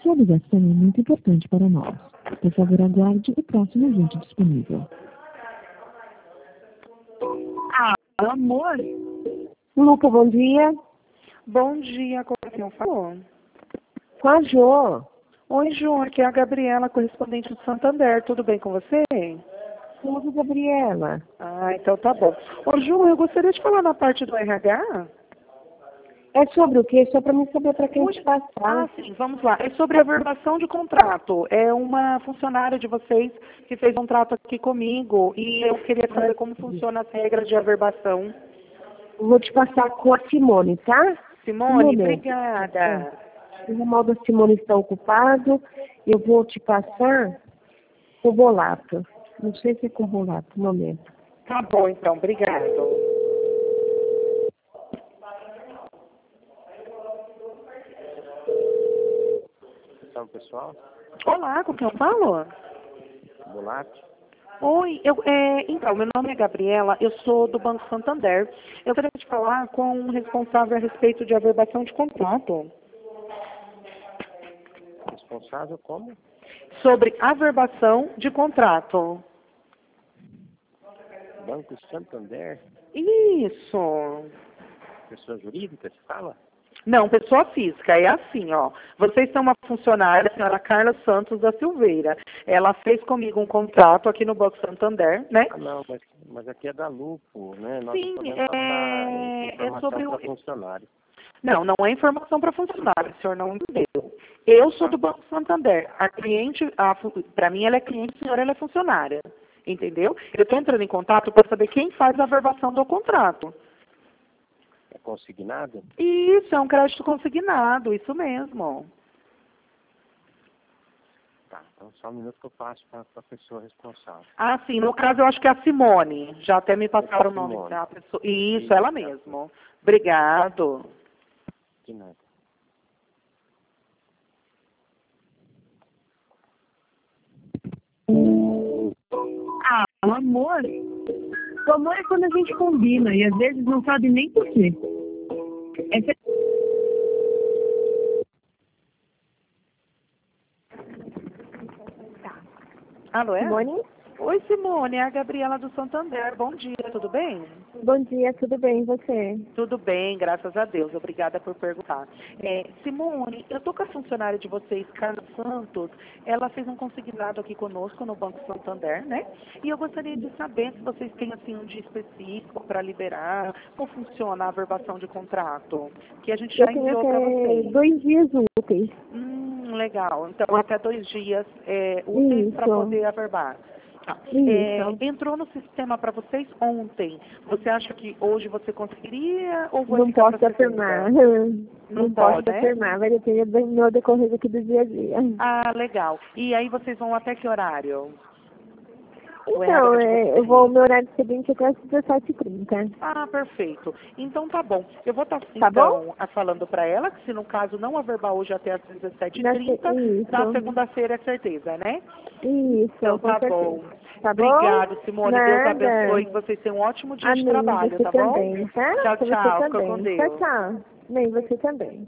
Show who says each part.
Speaker 1: Sua ligação é muito importante para nós. Por favor, aguarde o próximo agente disponível.
Speaker 2: Ah, amor.
Speaker 3: Luca, bom dia.
Speaker 2: Bom dia, com quem falou?
Speaker 3: Com a Jô.
Speaker 2: Oi, Jô, aqui é a Gabriela, correspondente do Santander. Tudo bem com você?
Speaker 3: Tudo, Gabriela.
Speaker 2: Ah, então tá bom. Ô, Jô, eu gostaria de falar na parte do RH.
Speaker 3: É sobre o quê? Só para mim saber para quem te
Speaker 2: Ah,
Speaker 3: passar.
Speaker 2: sim, vamos lá. É sobre a verbação de contrato. É uma funcionária de vocês que fez um contrato aqui comigo e eu queria saber como funciona as regras de averbação.
Speaker 3: Vou te passar com a Simone, tá?
Speaker 2: Simone, obrigada.
Speaker 3: O ramal da Simone está ocupado. Eu vou te passar o Bolato. Não sei se é com o Bolato, no momento.
Speaker 2: Tá bom, então. Obrigado.
Speaker 4: Pessoal,
Speaker 2: Olá, com quem eu falo?
Speaker 4: Bolato.
Speaker 2: Oi, então, meu nome é Gabriela, eu sou do Banco Santander. Eu queria te falar com um responsável a respeito de averbação de contrato.
Speaker 4: Responsável como?
Speaker 2: Sobre averbação de contrato.
Speaker 4: Banco Santander?
Speaker 2: Isso.
Speaker 4: Pessoa jurídica, se fala?
Speaker 2: Não, pessoa física, é assim, ó. Vocês são uma funcionária, a senhora Carla Santos da Silveira. Ela fez comigo um contrato aqui no Banco Santander, né?
Speaker 4: Ah, não, mas aqui é da Lupo, né? Nós
Speaker 2: Sim,
Speaker 4: podemos passar informação
Speaker 2: sobre
Speaker 4: para
Speaker 2: o...
Speaker 4: funcionário.
Speaker 2: Não, não é informação para funcionário, o senhor não entendeu. Eu sou do Banco Santander. A cliente, para mim, ela é cliente, a senhora ela é funcionária. Entendeu? Eu estou entrando em contato para saber quem faz a averbação do contrato.
Speaker 4: É consignado?
Speaker 2: Isso, é um crédito consignado, isso mesmo.
Speaker 4: Tá, então só um minuto que eu passo para a pessoa responsável.
Speaker 2: Ah, sim, no caso eu acho que é a Simone. Já até me passaram o nome
Speaker 4: Simone.
Speaker 2: da pessoa. Isso, ela mesmo. Obrigado.
Speaker 4: De nada.
Speaker 1: Ah, o amor. O amor é quando a gente combina e às vezes não sabe nem por quê.
Speaker 2: Alô, é?
Speaker 3: Simone?
Speaker 2: Oi, Simone, é a Gabriela do Santander. Bom dia, tudo bem?
Speaker 3: Bom dia, tudo bem, e você?
Speaker 2: Tudo bem, graças a Deus. Obrigada por perguntar. Simone, eu estou com a funcionária de vocês, Carla Santos. Ela fez um consignado aqui conosco no Banco Santander, né? E eu gostaria de saber se vocês têm assim um dia específico para liberar, como funciona a averbação de contrato, que a gente já
Speaker 3: Eu tenho
Speaker 2: enviou para
Speaker 3: até
Speaker 2: vocês.
Speaker 3: 2 dias úteis.
Speaker 2: Legal. Então, até 2 dias úteis para
Speaker 3: Isso.
Speaker 2: poder averbar. Tá.
Speaker 3: Isso.
Speaker 2: Entrou no sistema para vocês ontem. Você acha que hoje você conseguiria ou vai
Speaker 3: Não
Speaker 2: ficar
Speaker 3: posso
Speaker 2: para
Speaker 3: afirmar.
Speaker 2: Não
Speaker 3: posso
Speaker 2: pode, né?
Speaker 3: afirmar, vai depender do meu decorrer aqui do dia a dia.
Speaker 2: Ah, legal. E aí vocês vão até que horário? O
Speaker 3: Então,
Speaker 2: RH de vocês?
Speaker 3: eu vou no horário seguinte até às 17h30.
Speaker 2: Ah, perfeito. Então tá bom. Eu vou estar
Speaker 3: Tá bom?
Speaker 2: falando para ela que se no caso não averbar hoje até às 17h30,
Speaker 3: Isso.
Speaker 2: na segunda-feira é certeza, né?
Speaker 3: Isso,
Speaker 2: Então
Speaker 3: com
Speaker 2: tá
Speaker 3: certeza.
Speaker 2: bom.
Speaker 3: Tá bom?
Speaker 2: Obrigado, Simone. Deus
Speaker 3: Nada.
Speaker 2: abençoe. Que vocês tenham um ótimo dia de
Speaker 3: Amém,
Speaker 2: trabalho,
Speaker 3: você
Speaker 2: tá bom?
Speaker 3: também, tá?
Speaker 2: Tchau,
Speaker 3: Pra você
Speaker 2: tchau. Fica com
Speaker 3: também. Tchau,
Speaker 2: Deus.
Speaker 3: tchau. Amém, você também.